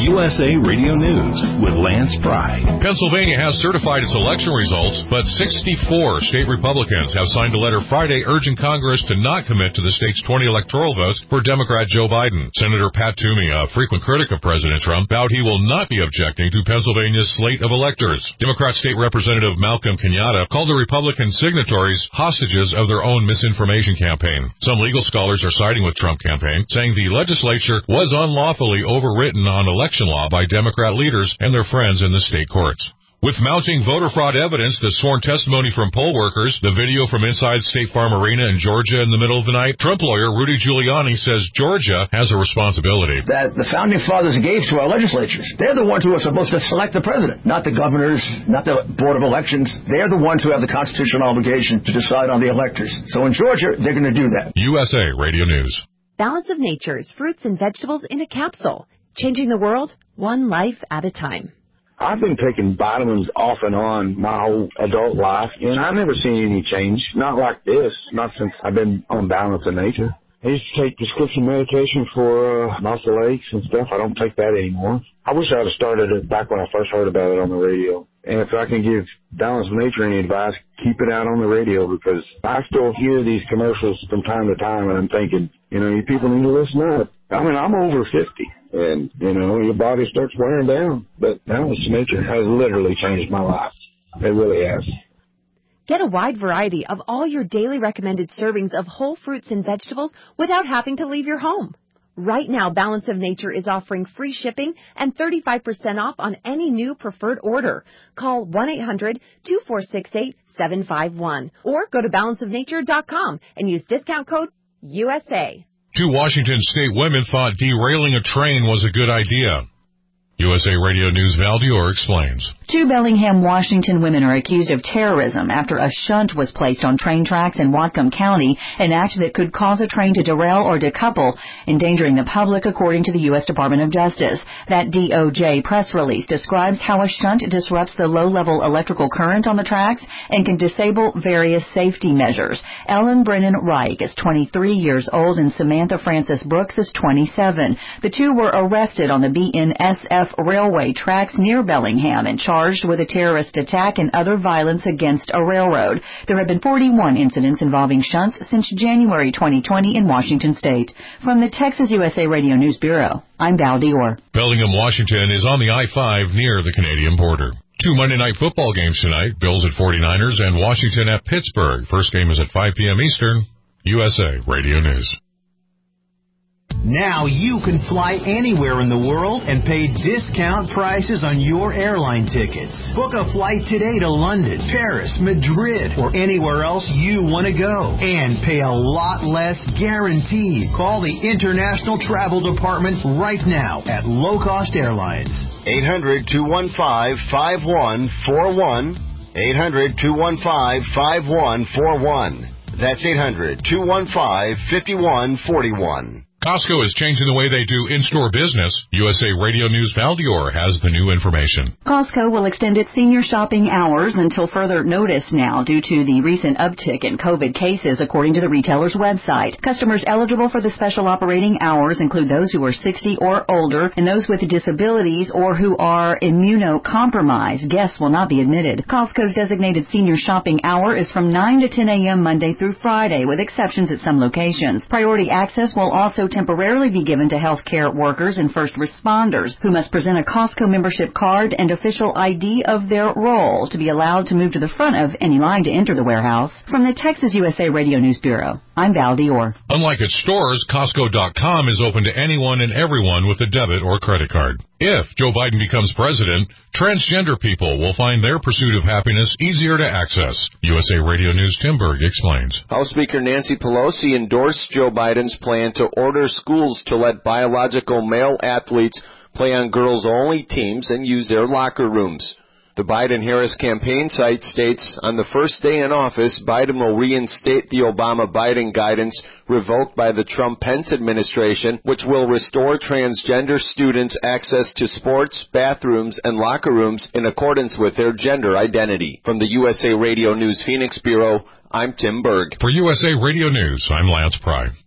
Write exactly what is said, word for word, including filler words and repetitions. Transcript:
U S A Radio News with Lance Pry. Pennsylvania has certified its election results, but sixty-four state Republicans have signed a letter Friday urging Congress to not commit to the state's twenty electoral votes for Democrat Joe Biden. Senator Pat Toomey, a frequent critic of President Trump, vowed he will not be objecting to Pennsylvania's slate of electors. Democrat State Representative Malcolm Kenyatta called the Republican signatories hostages of their own misinformation campaign. Some legal scholars are siding with Trump campaign, saying the legislature was unlawfully overwritten on election law by Democrat leaders and their friends in the state courts. With mounting voter fraud evidence, the sworn testimony from poll workers, the video from inside State Farm Arena in Georgia in the middle of the night, Trump lawyer Rudy Giuliani says Georgia has a responsibility. That the founding fathers gave to our legislatures. They're the ones who are supposed to select the president, not the governors, not the Board of Elections. They're the ones who have the constitutional obligation to decide on the electors. So in Georgia, they're going to do that. U S A Radio News. Balance of Nature's fruits and vegetables in a capsule. Changing the world, one life at a time. I've been taking vitamins off and on my whole adult life, and I've never seen any change. Not like this, not since I've been on Balance of Nature. I used to take prescription medication for uh, muscle aches and stuff. I don't take that anymore. I wish I would have started it back when I first heard about it on the radio. And if I can give Balance of Nature any advice, keep it out on the radio, because I still hear these commercials from time to time, and I'm thinking, you know, you people need to listen up. I mean, I'm over fifty, and, you know, your body starts wearing down. But Balance of Nature has literally changed my life. It really has. Get a wide variety of all your daily recommended servings of whole fruits and vegetables without having to leave your home. Right now, Balance of Nature is offering free shipping and thirty-five percent off on any new preferred order. Call one eight hundred two four six eight seven five one or go to balance of nature dot com and use discount code U S A. Two Washington state women thought derailing a train was a good idea. U S A Radio News Val Dior explains. Two Bellingham, Washington women are accused of terrorism after a shunt was placed on train tracks in Whatcom County, an act that could cause a train to derail or decouple, endangering the public, according to the U S Department of Justice. That D O J press release describes how a shunt disrupts the low-level electrical current on the tracks and can disable various safety measures. Ellen Brennan Reich is twenty-three years old and Samantha Francis Brooks is twenty-seven. The two were arrested on the B N S F railway tracks near Bellingham and charged with a terrorist attack and other violence against a railroad. There have been forty-one incidents involving shunts since January twenty twenty in Washington state. From the Texas U S A Radio News Bureau, I'm Val Dior. Bellingham, Washington is on the I five near the Canadian border. Two Monday night football games tonight, Bills at forty-niners and Washington at Pittsburgh. First game is at five p.m. Eastern. U S A Radio News. Now you can fly anywhere in the world and pay discount prices on your airline tickets. Book a flight today to London, Paris, Madrid, or anywhere else you want to go. And pay a lot less guaranteed. Call the International Travel Department right now at Low Cost Airlines. eight hundred two one five five one four one. eight hundred two one five five one four one. That's eight hundred two one five five one four one. Costco is changing the way they do in-store business. U S A Radio News Val Dior has the new information. Costco will extend its senior shopping hours until further notice now due to the recent uptick in COVID cases, according to the retailer's website. Customers eligible for the special operating hours include those who are sixty or older and those with disabilities or who are immunocompromised. Guests will not be admitted. Costco's designated senior shopping hour is from nine to ten a.m. Monday through Friday, with exceptions at some locations. Priority access will also temporarily be given to healthcare workers and first responders who must present a Costco membership card and official I D of their role to be allowed to move to the front of any line to enter the warehouse. From the Texas U S A Radio News Bureau, I'm Val Dior. Unlike its stores, Costco dot com is open to anyone and everyone with a debit or credit card. If Joe Biden becomes president, transgender people will find their pursuit of happiness easier to access. U S A Radio News Tim Berg explains. House Speaker Nancy Pelosi endorsed Joe Biden's plan to order schools to let biological male athletes play on girls-only teams and use their locker rooms. The Biden-Harris campaign site states, on the first day in office, Biden will reinstate the Obama-Biden guidance revoked by the Trump-Pence administration, which will restore transgender students access to sports, bathrooms, and locker rooms in accordance with their gender identity. From the U S A Radio News Phoenix Bureau, I'm Tim Berg. For U S A Radio News, I'm Lance Pry.